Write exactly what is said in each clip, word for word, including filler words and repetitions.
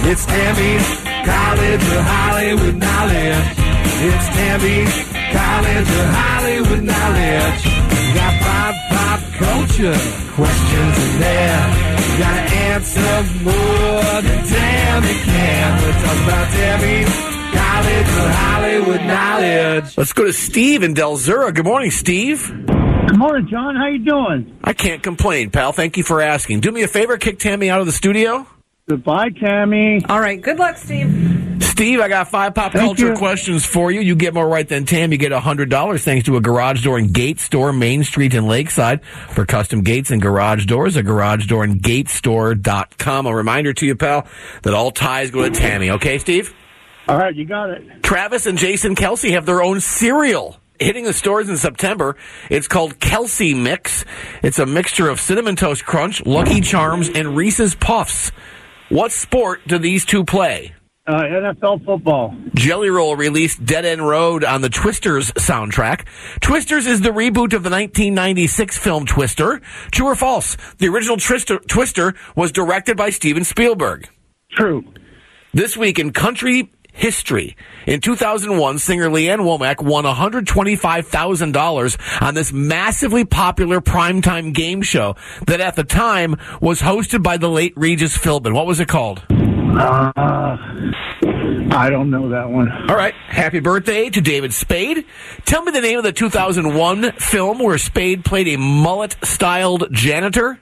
It's Tammy's College of Hollywood Knowledge. It's Tammy's College of Hollywood Knowledge. You got five pop culture questions in there. You gotta answer more than Tammy can. We're talking about Tammy's College of Hollywood Knowledge. Let's go to Steve in Del Zura. Good morning, Steve. Good morning, John. How you doing? I can't complain, pal. Thank you for asking. Do me a favor, kick Tammy out of the studio. Goodbye, Tammy. All right. Good luck, Steve. Steve, I got five pop Thank culture you. questions for you. You get more right than Tam. You get one hundred dollars thanks to a garage door and gate store, Main Street in Lakeside. For custom gates and garage doors, a garage door and gate store dot com. A reminder to you, pal, that all ties go to Tammy. Okay, Steve? All right, you got it. Travis and Jason Kelsey have their own cereal hitting the stores in September. It's called Kelsey Mix. It's a mixture of Cinnamon Toast Crunch, Lucky Charms, and Reese's Puffs. What sport do these two play? Uh, N F L football. Jelly Roll released Dead End Road on the Twisters soundtrack. Twisters is the reboot of the nineteen ninety-six film Twister. True or false? The original Twister, Twister was directed by Steven Spielberg. True. This week in country history, in two thousand one, singer Leanne Womack won one hundred twenty-five thousand dollars on this massively popular primetime game show that at the time was hosted by the late Regis Philbin. What was it called? Uh, I don't know that one. All right. Happy birthday to David Spade. Tell me the name of the two thousand one film where Spade played a mullet-styled janitor.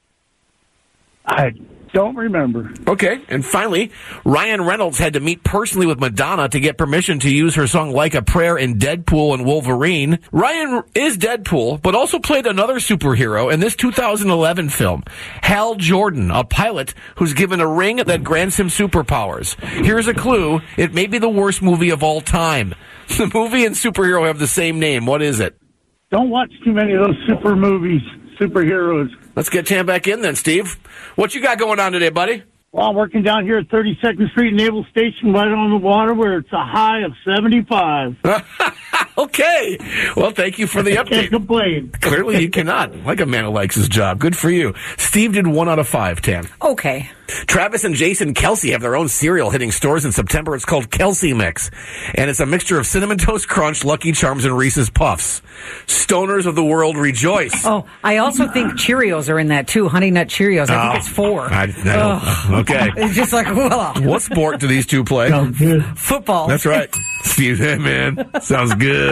I don't remember. Okay. And finally, Ryan Reynolds had to meet personally with Madonna to get permission to use her song Like a Prayer in Deadpool and Wolverine. Ryan is Deadpool, but also played another superhero in this two thousand eleven film, Hal Jordan, a pilot who's given a ring that grants him superpowers. Here's a clue. It may be the worst movie of all time. The movie and superhero have the same name. What is it? Don't watch too many of those super movies, superheroes. Let's get Tam back in then, Steve. What you got going on today, buddy? Well, I'm working down here at thirty-second Street Naval Station, right on the water, where it's a high of seventy-five. Okay. Well, thank you for the update. Can't complain. Clearly you cannot. Like a man who likes his job. Good for you. Steve did one out of five, Tam. Okay. Travis and Jason Kelsey have their own cereal hitting stores in September. It's called Kelsey Mix. And it's a mixture of Cinnamon Toast Crunch, Lucky Charms, and Reese's Puffs. Stoners of the world rejoice. Oh, I also think Cheerios are in that too. Honey Nut Cheerios. I Oh, think it's four. I, I don't, okay. It's just like, whoa. What sport do these two play? Sounds good. Football. That's right. Steve, hey, man. Sounds good.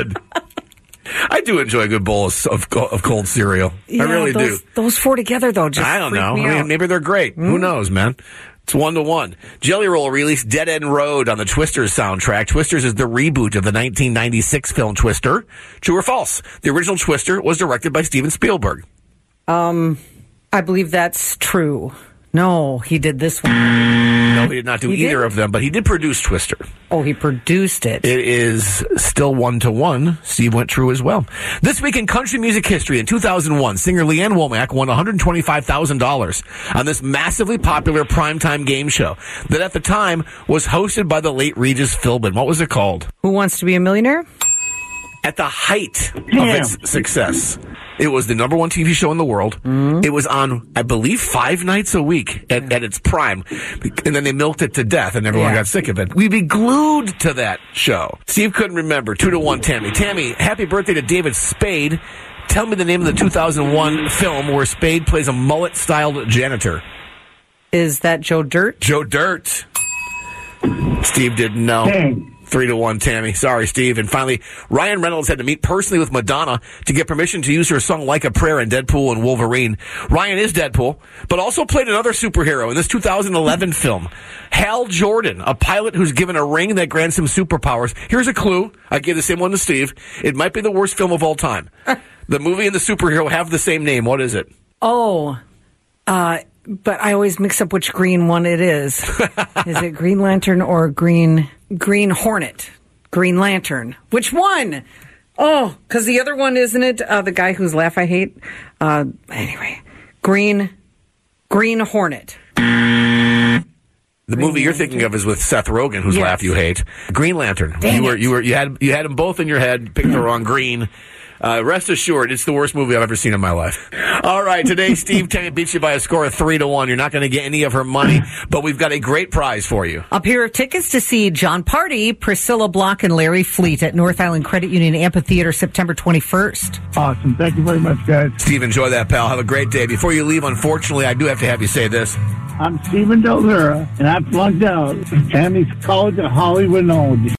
I do enjoy a good bowl of, of, of cold cereal. Yeah, I really those, do. Those four together, though, just I don't freak know. me I mean, out. maybe they're great. Mm. Who knows, man? It's one to one. Jelly Roll released Dead End Road on the Twisters soundtrack. Twisters is the reboot of the nineteen ninety-six film Twister. True or false? The original Twister was directed by Steven Spielberg. Um, I believe that's true. No, he did this one. No, he did not do He either did? of them, but he did produce Twister. Oh, he produced it. It is still one to one. Steve went true as well. This week in country music history, in two thousand one, singer Leanne Womack won one hundred twenty-five thousand dollars on this massively popular primetime game show that at the time was hosted by the late Regis Philbin. What was it called? Who Wants to Be a Millionaire? At the height of Damn. its success, it was the number one T V show in the world. Mm-hmm. It was on, I believe, five nights a week at, at its prime. And then they milked it to death and everyone Yeah. got sick of it. We'd be glued to that show. Steve couldn't remember. Two to one, Tammy. Tammy, happy birthday to David Spade. Tell me the name of the two thousand one film where Spade plays a mullet-styled janitor. Is that Joe Dirt? Joe Dirt. Steve didn't know. Dang. Three to one, Tammy. Sorry, Steve. And finally, Ryan Reynolds had to meet personally with Madonna to get permission to use her song Like a Prayer in Deadpool and Wolverine. Ryan is Deadpool, but also played another superhero in this two thousand eleven film. Hal Jordan, a pilot who's given a ring that grants him superpowers. Here's a clue. I give the same one to Steve. It might be the worst film of all time. The movie and the superhero have the same name. What is it? Oh, uh, but I always mix up which green one it is. Is it Green Lantern or Green Green Hornet? Green Lantern. Which one? Oh, because the other one, isn't it? Uh, the guy whose laugh I hate. Uh, anyway, Green Green Hornet. The movie you're thinking of is with Seth Rogen, whose Yes. laugh you hate. Green Lantern. Dang you were it. you were you had you had them both in your head. Picked the wrong green. Uh, rest assured, it's the worst movie I've ever seen in my life. All right, today Steve Tennant beats you by a score of three to one. You're not going to get any of her money, but we've got a great prize for you. A pair of tickets to see John Party, Priscilla Block, and Larry Fleet at North Island Credit Union Amphitheater September twenty-first. Awesome. Thank you very much, guys. Steve, enjoy that, pal. Have a great day. Before you leave, unfortunately, I do have to have you say this. I'm Stephen Del Zura, and I flunked out of Tammy's College of Hollywood Knowledge.